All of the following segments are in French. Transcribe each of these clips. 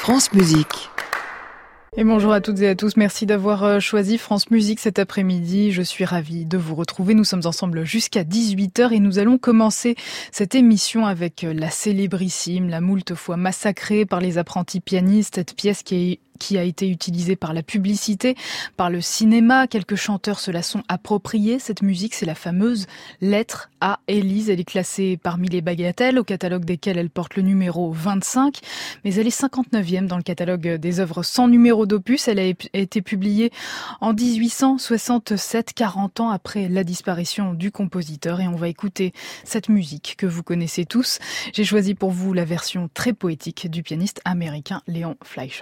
France Musique. Et bonjour à toutes et à tous, merci d'avoir choisi France Musique cet après-midi. Je suis ravie de vous retrouver, nous sommes ensemble jusqu'à 18h et nous allons commencer cette émission avec la célébrissime, la moult fois massacrée par les apprentis pianistes, cette pièce qui a été utilisée par la publicité, par le cinéma. Quelques chanteurs se la sont appropriés. Cette musique, c'est la fameuse Lettre à Élise. Elle est classée parmi les bagatelles, au catalogue desquelles elle porte le numéro 25, mais elle est 59e dans le catalogue des œuvres sans numéro d'opus. Elle a été publiée en 1867, 40 ans après la disparition du compositeur, et on va écouter cette musique que vous connaissez tous. J'ai choisi pour vous la version très poétique du pianiste américain Léon Fleischer.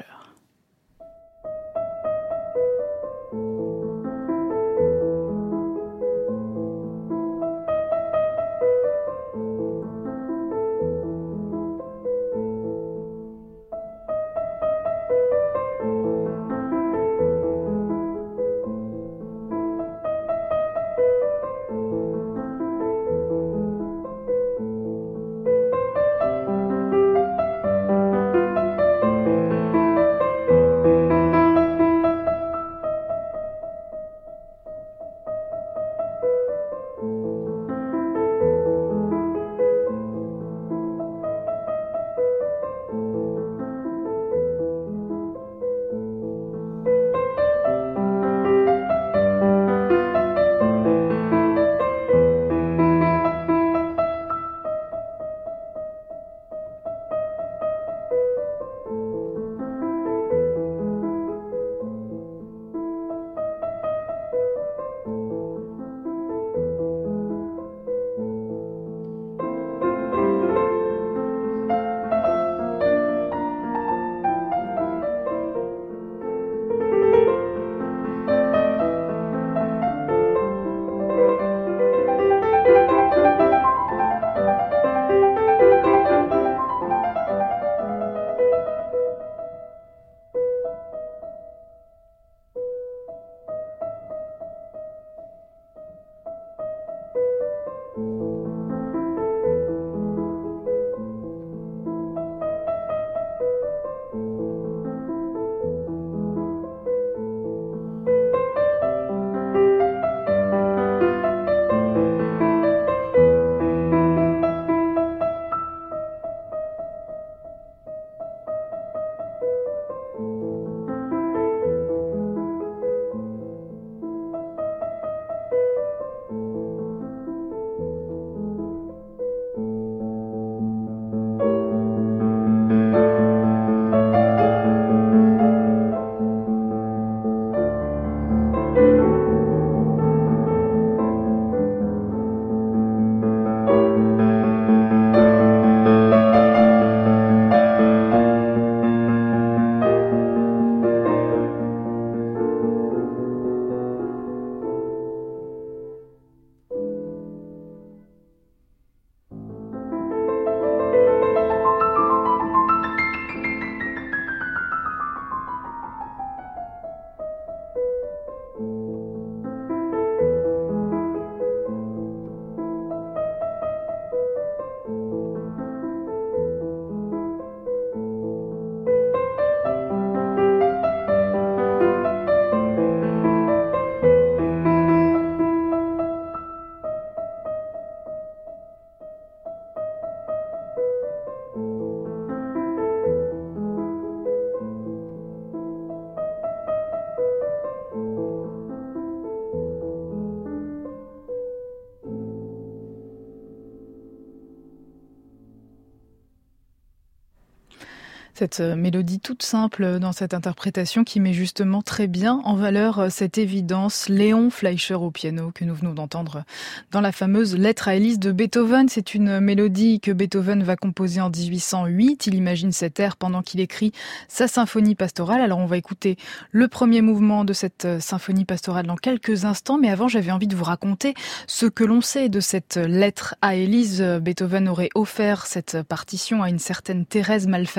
Cette mélodie toute simple dans cette interprétation qui met justement très bien en valeur cette évidence. Léon Fleischer au piano que nous venons d'entendre dans la fameuse Lettre à Élise de Beethoven. C'est une mélodie que Beethoven va composer en 1808. Il imagine cet air pendant qu'il écrit sa symphonie pastorale. Alors on va écouter le premier mouvement de cette symphonie pastorale dans quelques instants. Mais avant, j'avais envie de vous raconter ce que l'on sait de cette Lettre à Élise. Beethoven aurait offert cette partition à une certaine Thérèse Malfatti le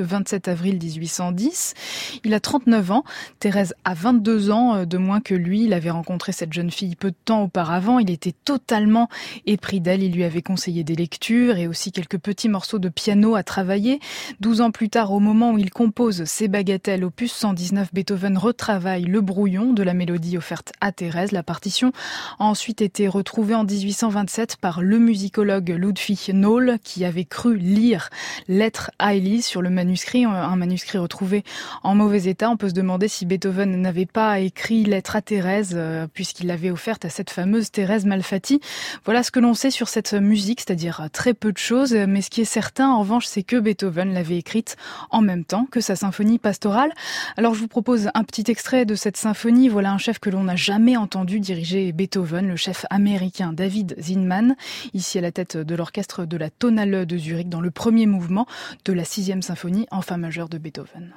27 avril 1810. Il a 39 ans. Thérèse a 22 ans de moins que lui. Il avait rencontré cette jeune fille peu de temps auparavant. Il était totalement épris d'elle. Il lui avait conseillé des lectures et aussi quelques petits morceaux de piano à travailler. 12 ans plus tard, au moment où il compose ses bagatelles, opus 119, Beethoven retravaille le brouillon de la mélodie offerte à Thérèse. La partition a ensuite été retrouvée en 1827 par le musicologue Ludwig Noll, qui avait cru lire Lettre à Élise sur le manuscrit, un manuscrit retrouvé en mauvais état. On peut se demander si Beethoven n'avait pas écrit Lettre à Thérèse, puisqu'il l'avait offerte à cette fameuse Thérèse Malfatti. Voilà ce que l'on sait sur cette musique, c'est-à-dire très peu de choses, mais ce qui est certain, en revanche, c'est que Beethoven l'avait écrite en même temps que sa symphonie pastorale. Alors je vous propose un petit extrait de cette symphonie. Voilà un chef que l'on n'a jamais entendu diriger Beethoven, le chef américain David Zinman, ici à la tête de l'orchestre de la Tonhalle de Zurich dans le premier mouvement de la 6e symphonie en fa majeur de Beethoven.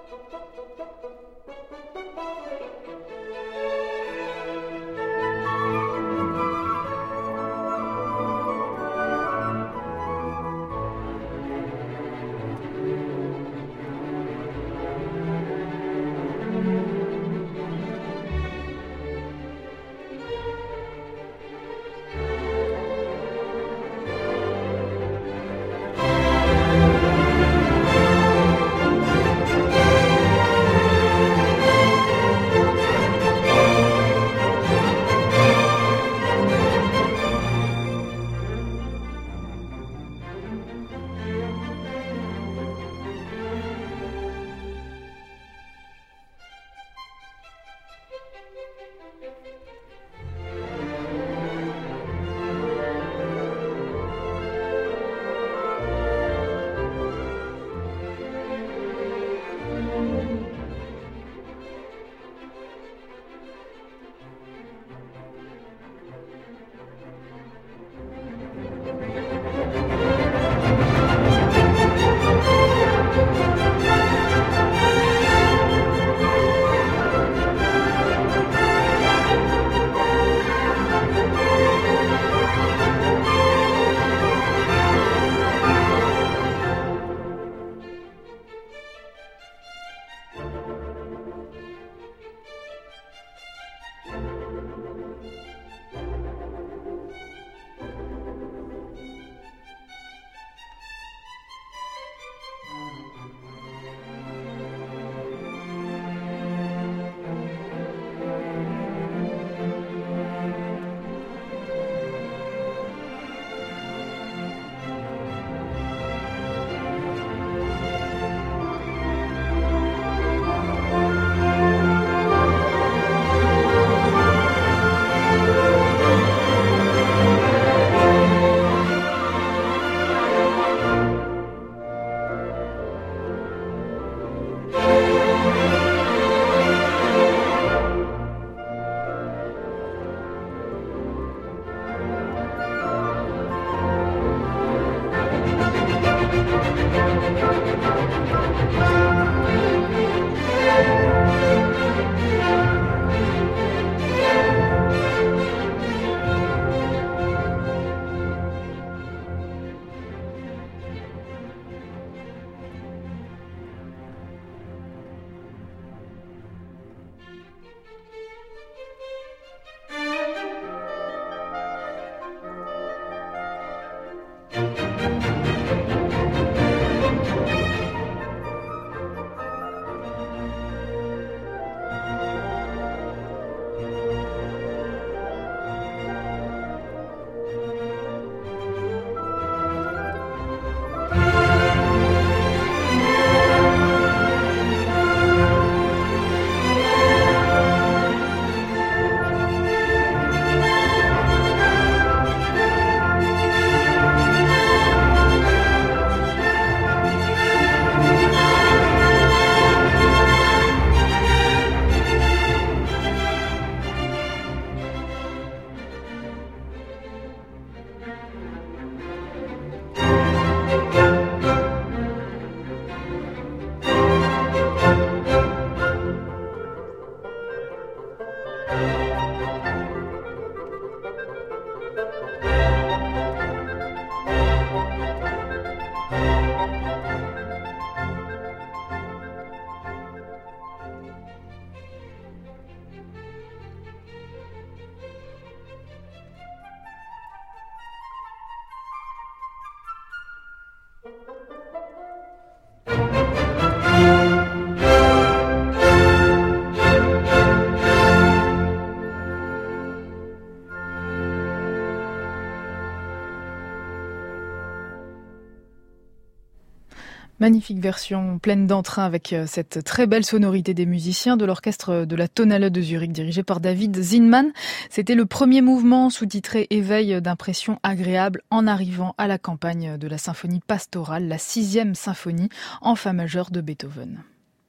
Magnifique version pleine d'entrain avec cette très belle sonorité des musiciens de l'orchestre de la Tonhalle de Zurich dirigé par David Zinman. C'était le premier mouvement sous-titré Éveil d'impression agréable en arrivant à la campagne de la symphonie pastorale, la 6e symphonie en fa majeur de Beethoven.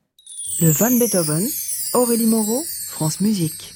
Le Van Beethoven, Aurélie Moreau, France Musique.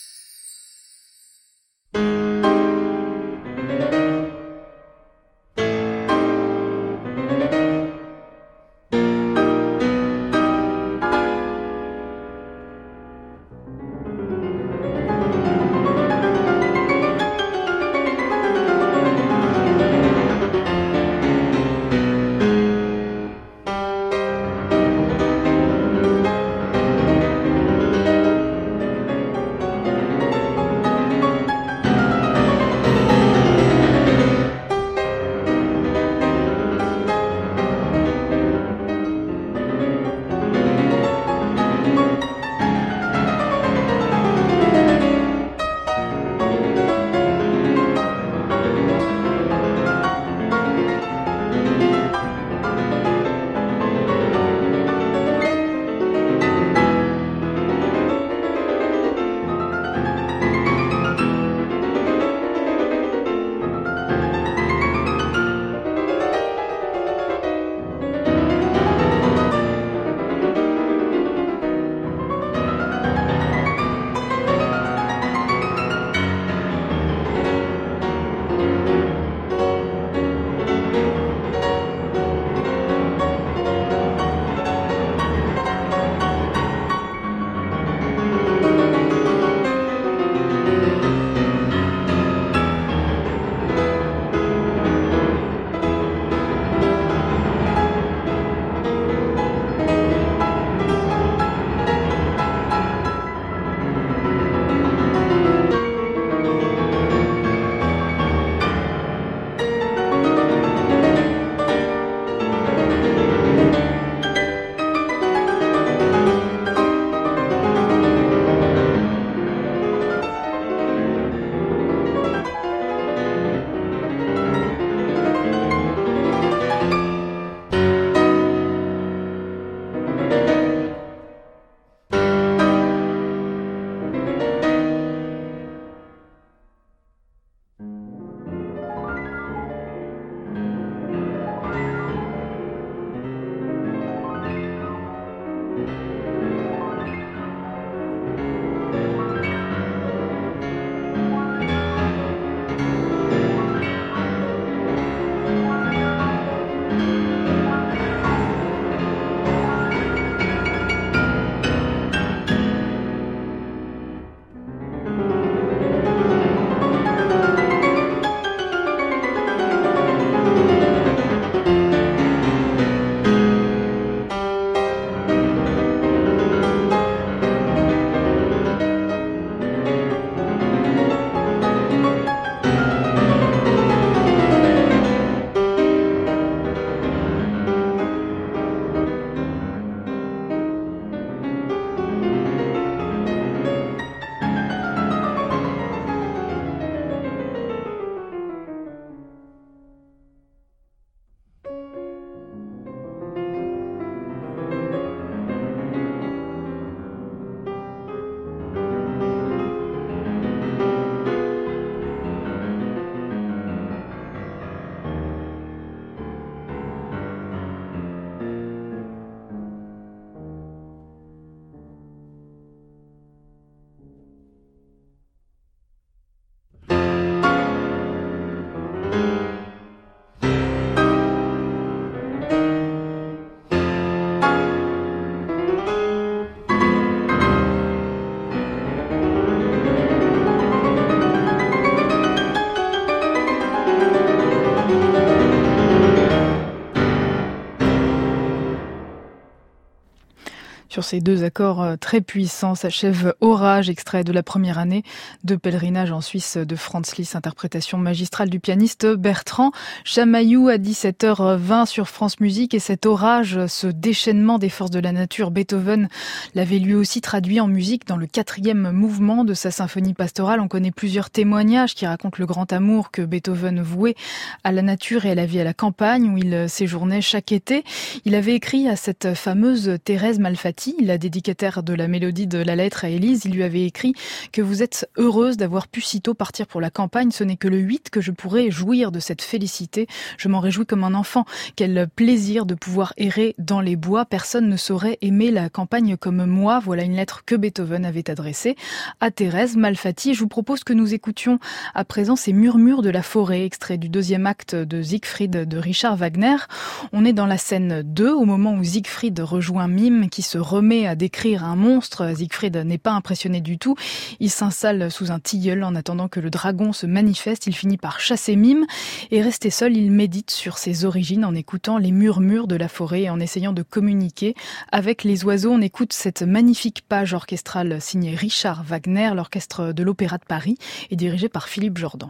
Sur ces deux accords très puissants s'achève Orage, extrait de la première année de pèlerinage en Suisse de Franz Liszt, interprétation magistrale du pianiste Bertrand Chamaillou à 17h20 sur France Musique. Et cet orage, ce déchaînement des forces de la nature, Beethoven l'avait lui aussi traduit en musique dans le 4e mouvement de sa symphonie pastorale. On connaît plusieurs témoignages qui racontent le grand amour que Beethoven vouait à la nature et à la vie à la campagne où il séjournait chaque été. Il avait écrit à cette fameuse Thérèse Malfatti, la dédicataire de la mélodie de la lettre à Élise. Il lui avait écrit que vous êtes heureuse d'avoir pu si tôt partir pour la campagne. Ce n'est que le 8 que je pourrai jouir de cette félicité. Je m'en réjouis comme un enfant. Quel plaisir de pouvoir errer dans les bois. Personne ne saurait aimer la campagne comme moi. Voilà une lettre que Beethoven avait adressée à Thérèse Malfatti. Je vous propose que nous écoutions à présent ces murmures de la forêt, extrait du 2e acte de Siegfried de Richard Wagner. On est dans la scène 2, au moment où Siegfried rejoint Mime qui se remet à décrire un monstre. Siegfried n'est pas impressionné du tout. Il s'installe sous un tilleul en attendant que le dragon se manifeste. Il finit par chasser Mime et resté seul, il médite sur ses origines en écoutant les murmures de la forêt et en essayant de communiquer avec les oiseaux. On écoute cette magnifique page orchestrale signée Richard Wagner. L'orchestre de l'Opéra de Paris est dirigé par Philippe Jordan.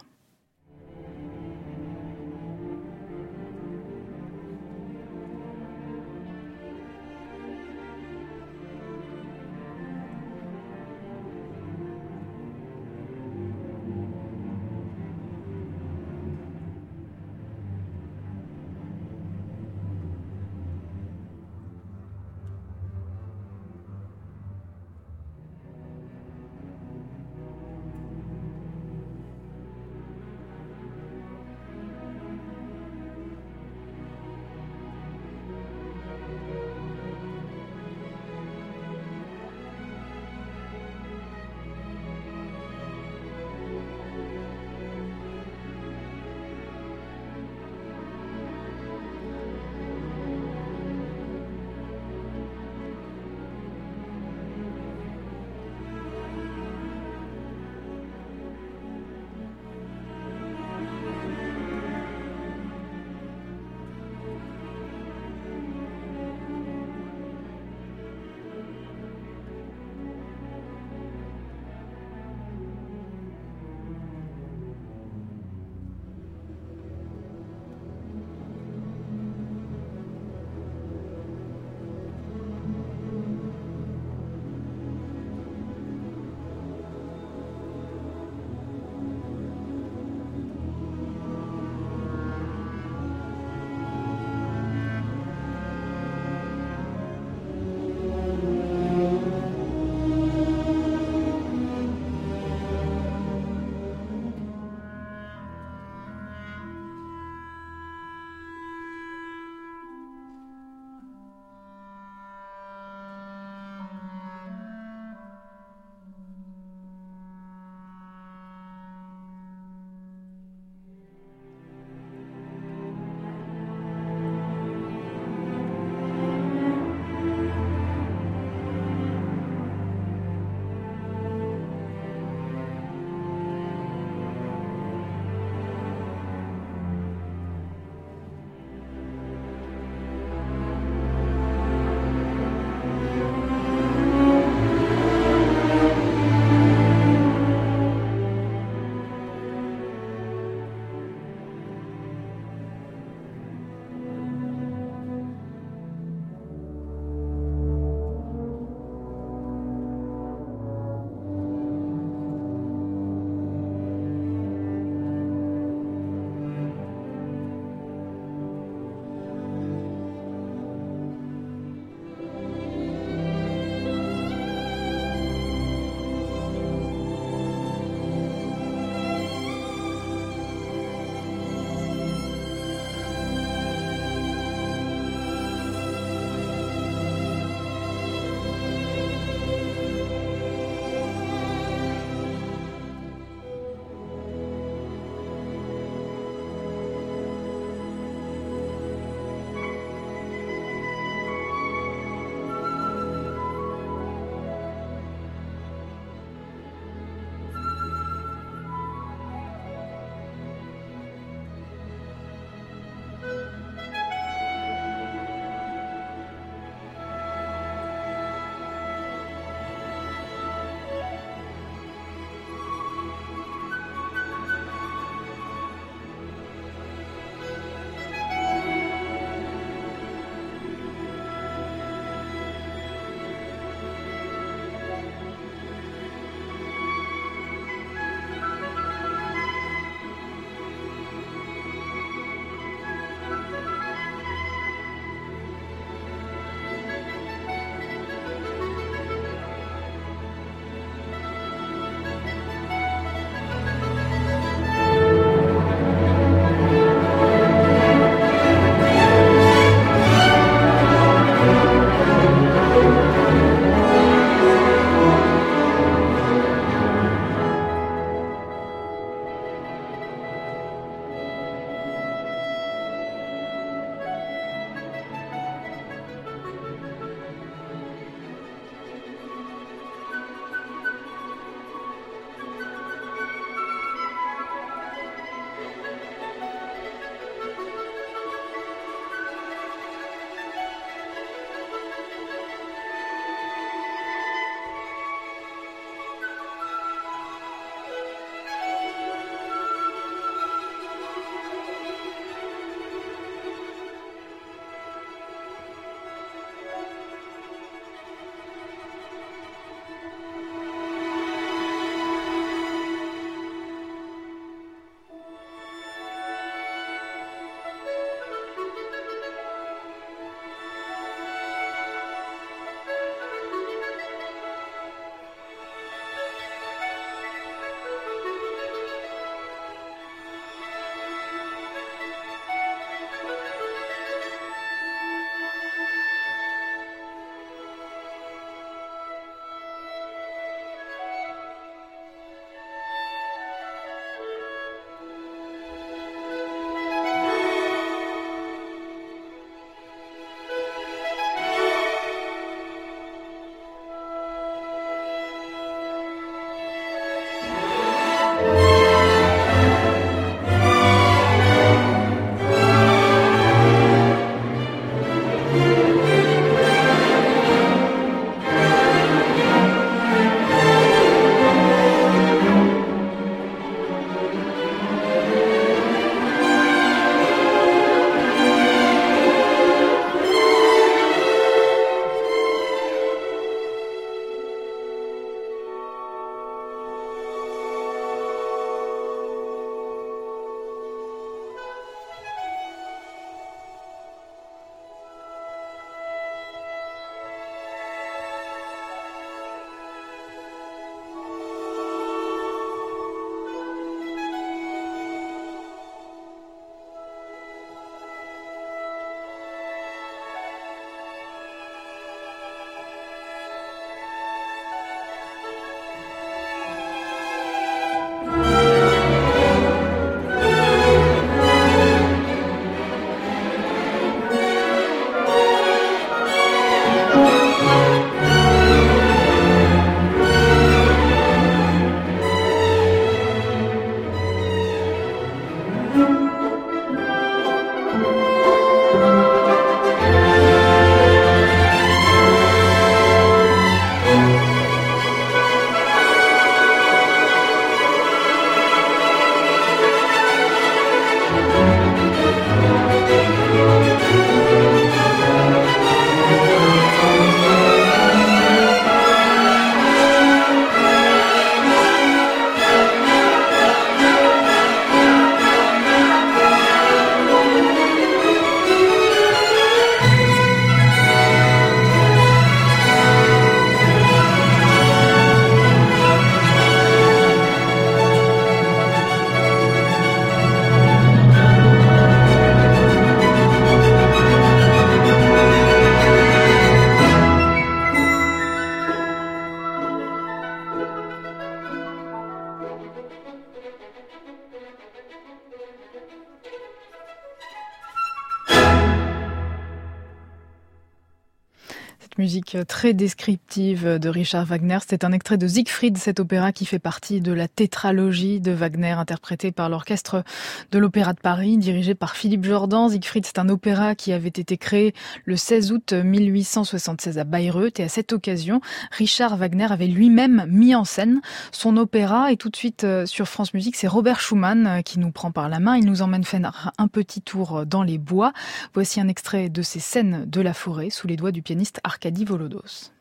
Musique très descriptive de Richard Wagner. C'était un extrait de Siegfried, cet opéra qui fait partie de la tétralogie de Wagner, interprété par l'orchestre de l'Opéra de Paris, dirigé par Philippe Jordan. Siegfried, c'est un opéra qui avait été créé le 16 août 1876 à Bayreuth, et à cette occasion, Richard Wagner avait lui-même mis en scène son opéra. Et tout de suite sur France Musique, c'est Robert Schumann qui nous prend par la main. Il nous emmène faire un petit tour dans les bois. Voici un extrait de ces scènes de la forêt sous les doigts du pianiste Arkady Volodos.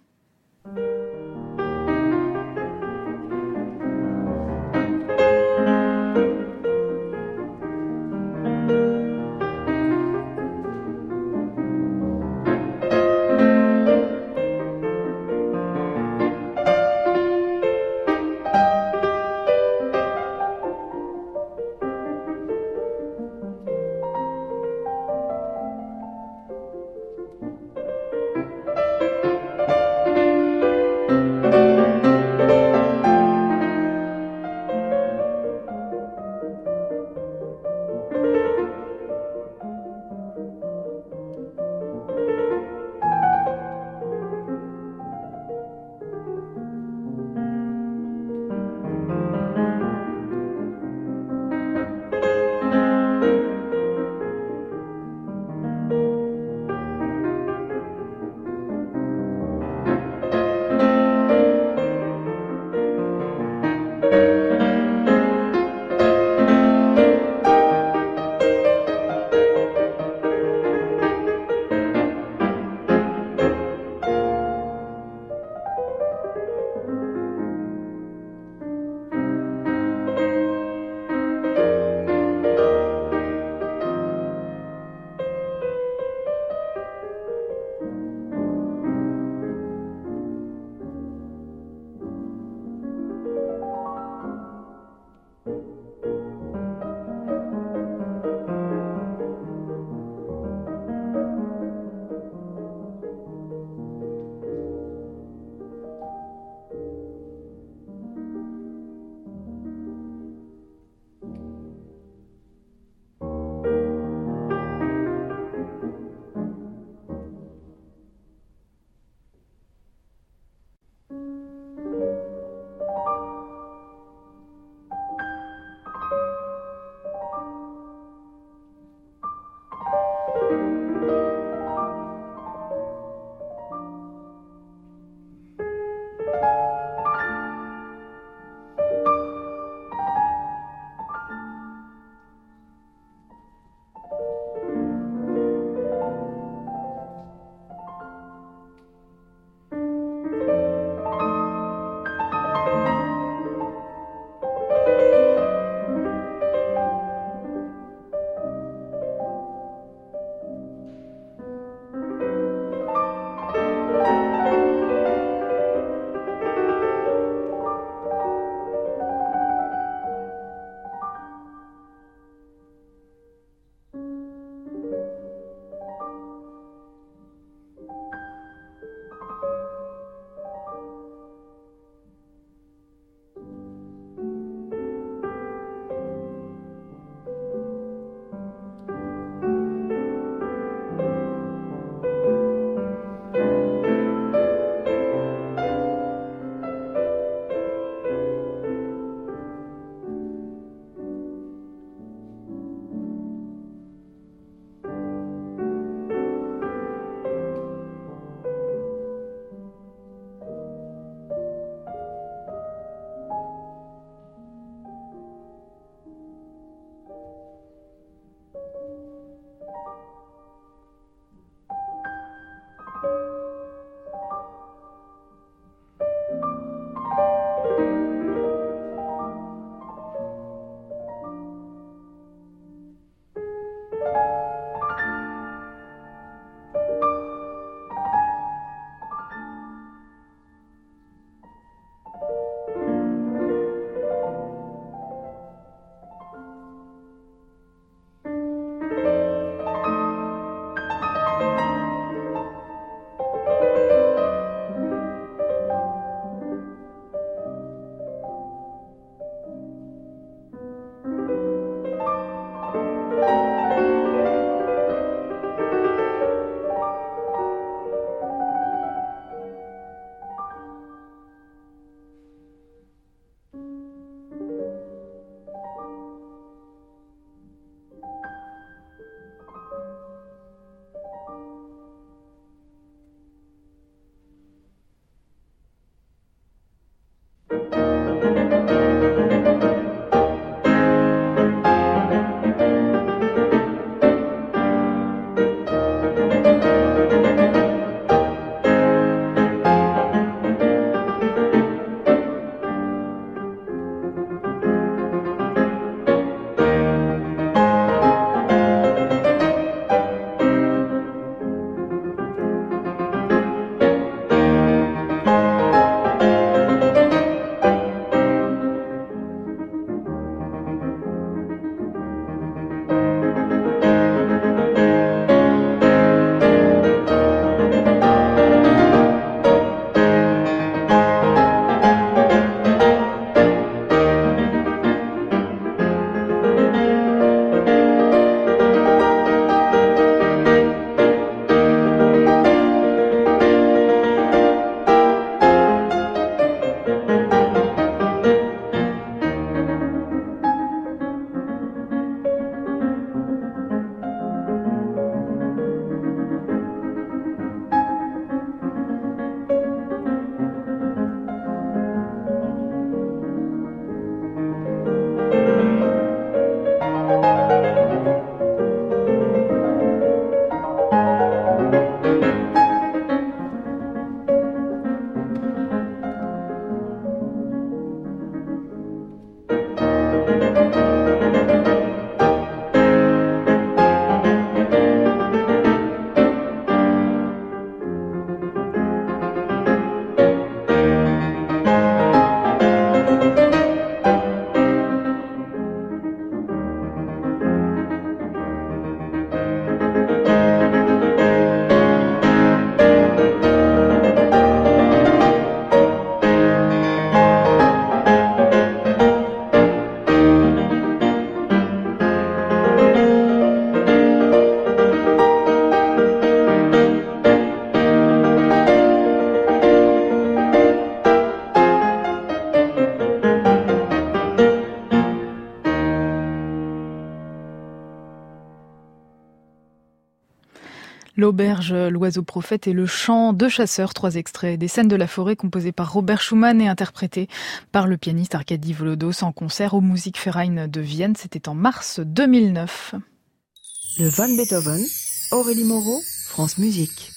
L'auberge, l'oiseau prophète et le chant de chasseurs, 3 extraits des scènes de la forêt composées par Robert Schumann et interprétés par le pianiste Arkady Volodos en concert au Musikverein de Vienne. C'était en mars 2009. Le Van Beethoven, Aurélie Moreau, France Musique.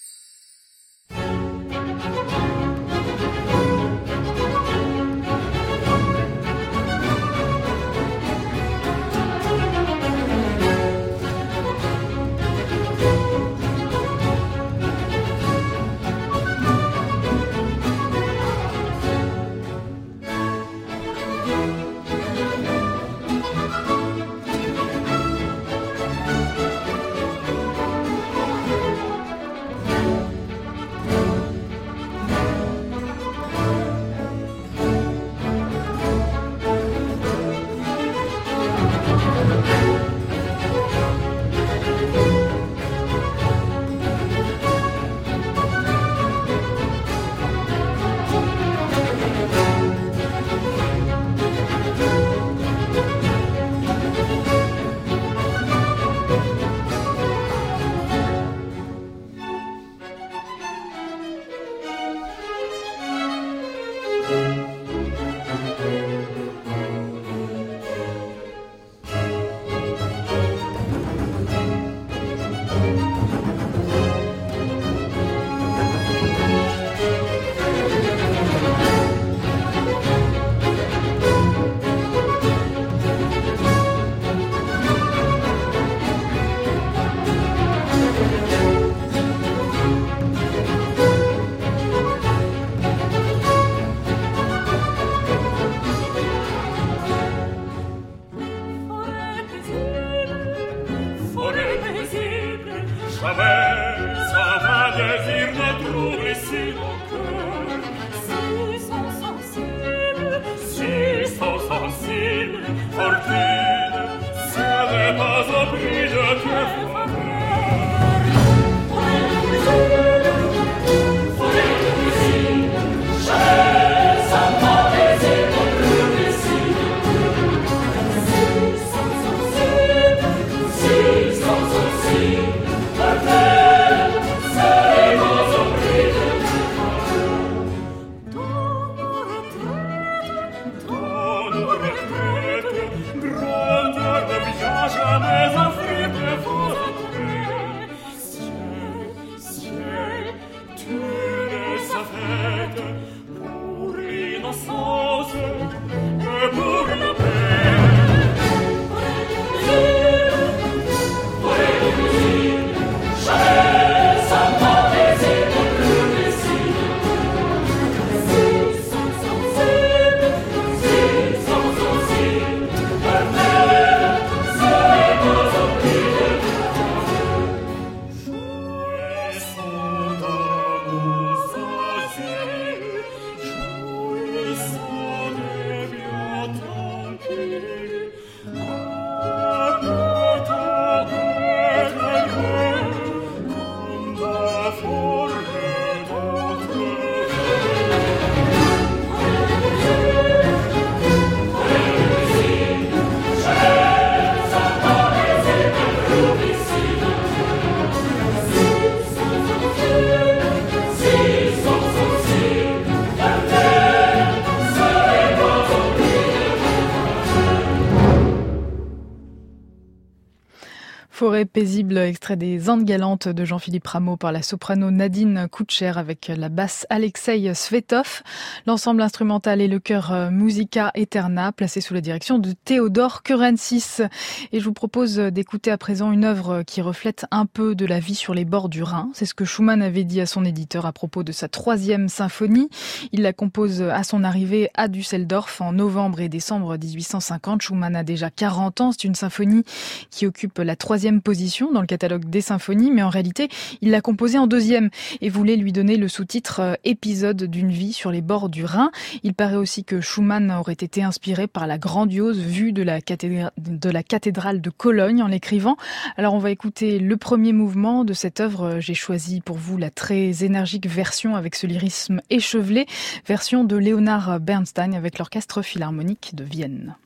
Forêt paisible, extrait des Andes galantes de Jean-Philippe Rameau par la soprano Nadine Koucher avec la basse Alexei Svetov. L'ensemble instrumental et le chœur Musica Eterna, placé sous la direction de Théodore Kurensis. Et je vous propose d'écouter à présent une œuvre qui reflète un peu de la vie sur les bords du Rhin. C'est ce que Schumann avait dit à son éditeur à propos de sa 3e symphonie. Il la compose à son arrivée à Düsseldorf en novembre et décembre 1850. Schumann a déjà 40 ans. C'est une symphonie qui occupe la 3e position dans le catalogue des symphonies, mais en réalité, il l'a composée en 2e et voulait lui donner le sous-titre Épisode d'une vie sur les bords du Rhin. Il paraît aussi que Schumann aurait été inspiré par la grandiose vue de la cathédrale de Cologne en l'écrivant. Alors on va écouter le premier mouvement de cette œuvre. J'ai choisi pour vous la très énergique version avec ce lyrisme échevelé, version de Leonard Bernstein avec l'Orchestre Philharmonique de Vienne.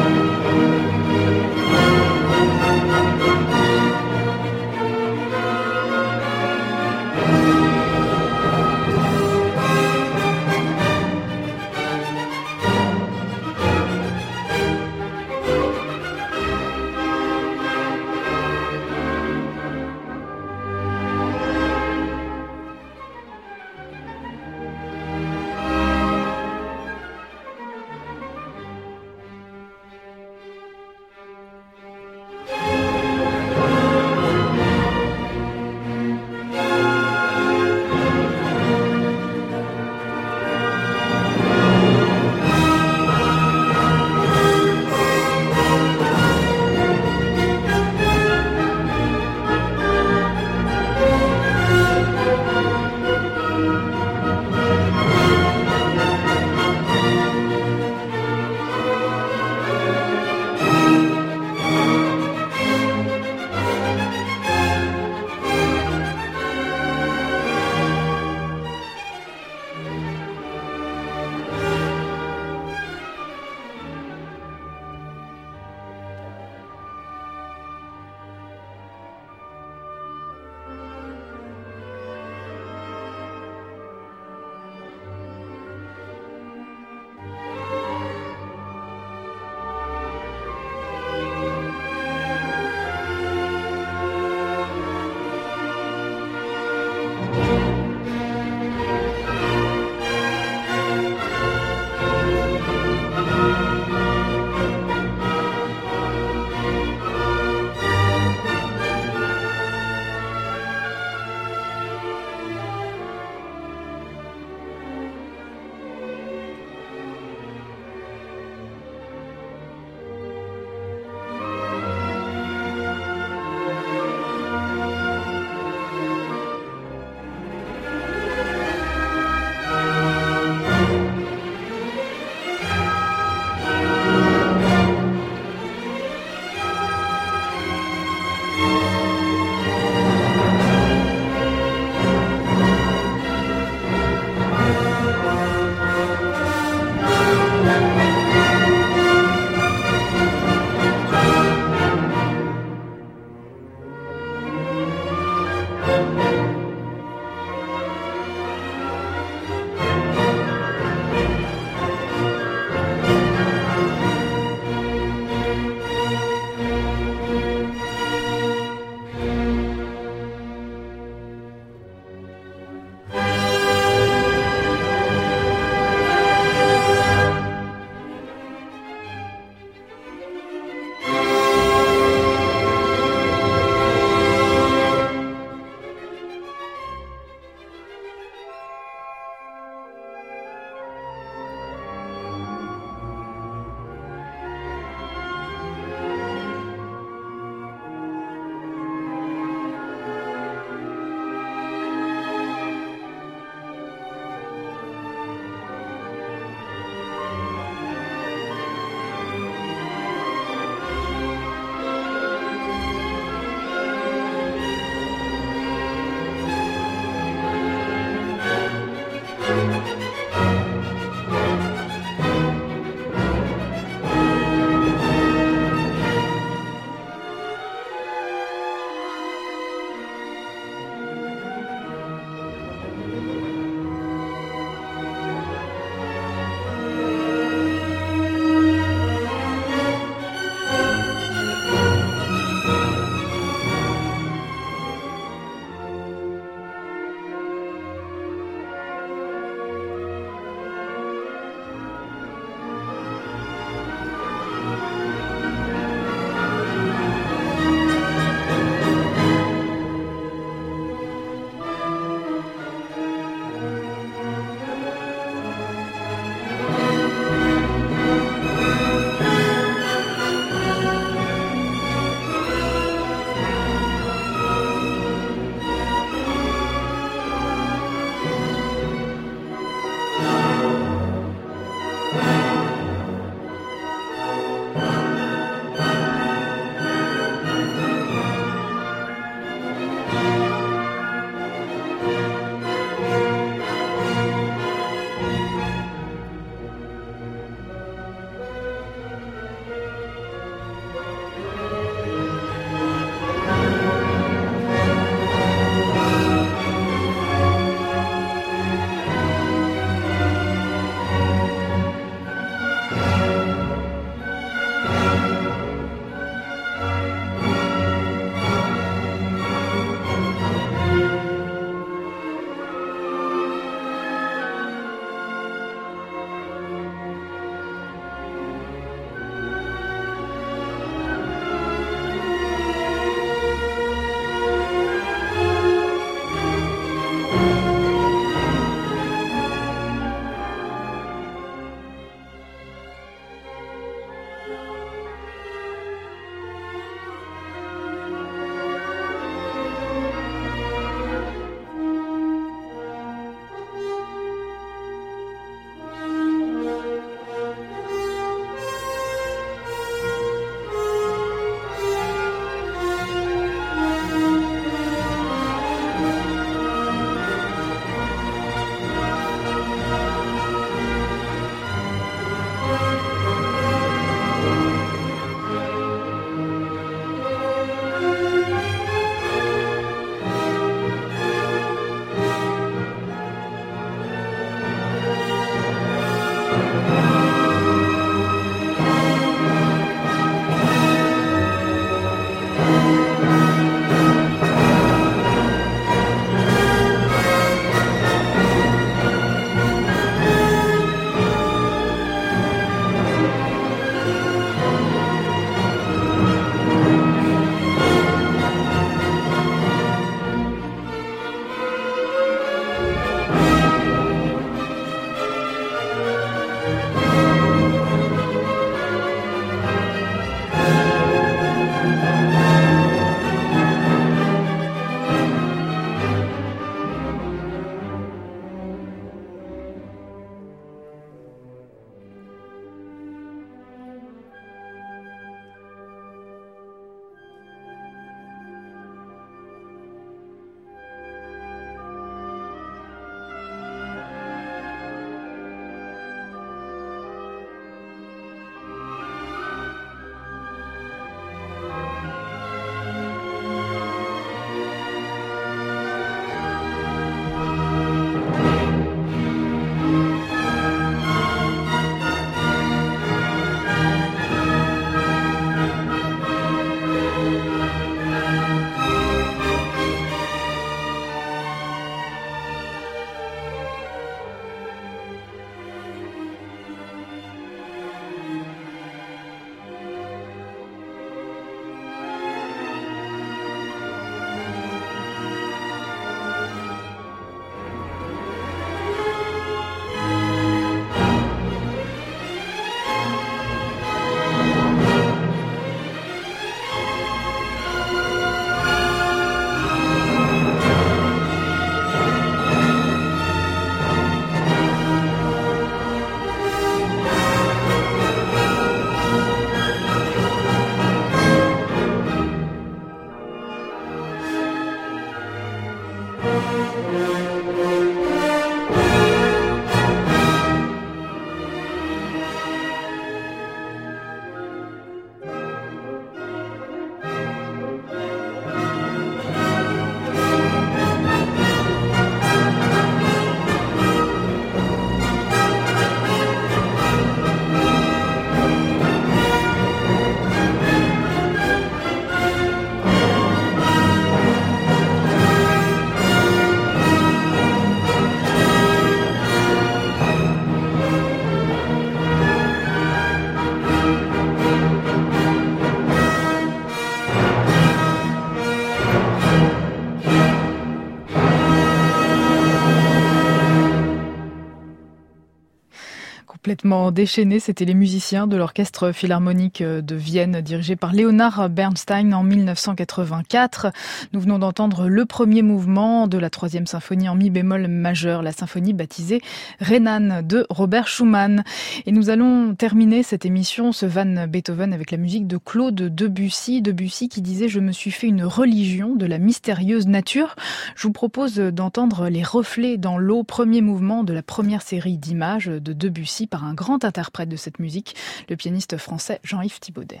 Complètement déchaînés, c'était les musiciens de l'Orchestre Philharmonique de Vienne, dirigé par Leonard Bernstein en 1984. Nous venons d'entendre le premier mouvement de la troisième symphonie en mi bémol majeur, la symphonie baptisée Rhénane de Robert Schumann. Et nous allons terminer cette émission, ce Van Beethoven, avec la musique de Claude Debussy. Debussy qui disait « Je me suis fait une religion de la mystérieuse nature ». Je vous propose d'entendre les reflets dans l'eau, premier mouvement de la première série d'images de Debussy par un grand interprète de cette musique, le pianiste français Jean-Yves Thibaudet.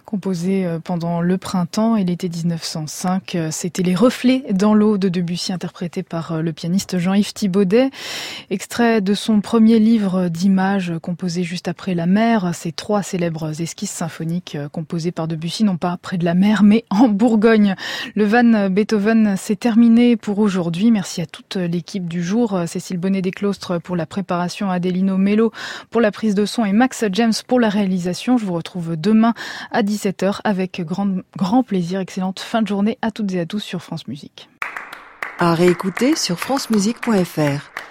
composé pendant le printemps et l'été 1905. C'était Les Reflets dans l'eau de Debussy, interprété par le pianiste Jean-Yves Thibaudet. Extrait de son premier livre d'images composé juste après la mer. Ces 3 célèbres esquisses symphoniques composées par Debussy, non pas près de la mer, mais en Bourgogne. Le Van Beethoven, c'est terminé pour aujourd'hui. Merci à toute l'équipe du jour. Cécile Bonnet-Desclostres pour la préparation, Adelino Mello pour la prise de son et Max James pour la réalisation. Je vous retrouve demain à 17h avec grand plaisir. Excellente fin de journée à toutes et à tous sur France Musique. À réécouter sur francemusique.fr.